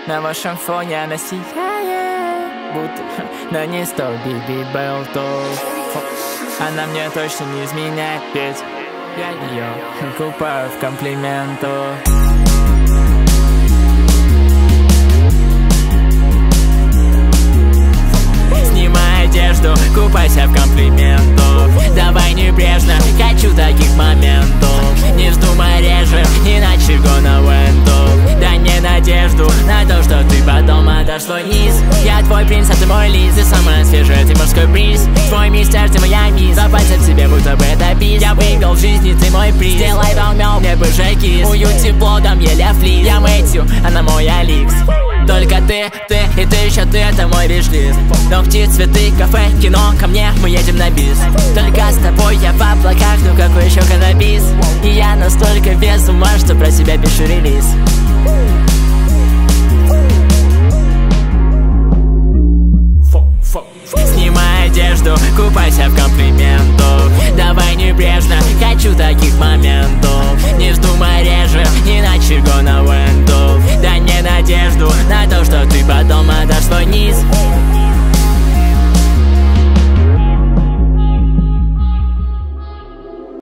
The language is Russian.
На вашем фоне она сияет, будто на ней 100 Биби Белтов. Она мне точно не изменяет, ведь я ее купаю в комплиментах. Снимай одежду, купайся в комплиментах. Давай небрежно, хочу таких моментов. Не вздумай реже, иначе гона вентов. Дай мне надежду на то, что ты потом отдашь свой низ. Я твой принц, а ты мой лис. Ты самая свежая, ты морской бриз. Твой мистер, ты моя мисс. Запасся в себе, будто бы это бис. Я выиграл в жизни, ты мой приз. Сделай волмел, мне бы же кис. Уют тепло, дам еле флис. Я Мэтью, она мой Аликс. Только ты, и ты еще ты, это мой виш-лист. Ногти, цветы, кафе, кино, ко мне, мы едем на бис. Только с тобой я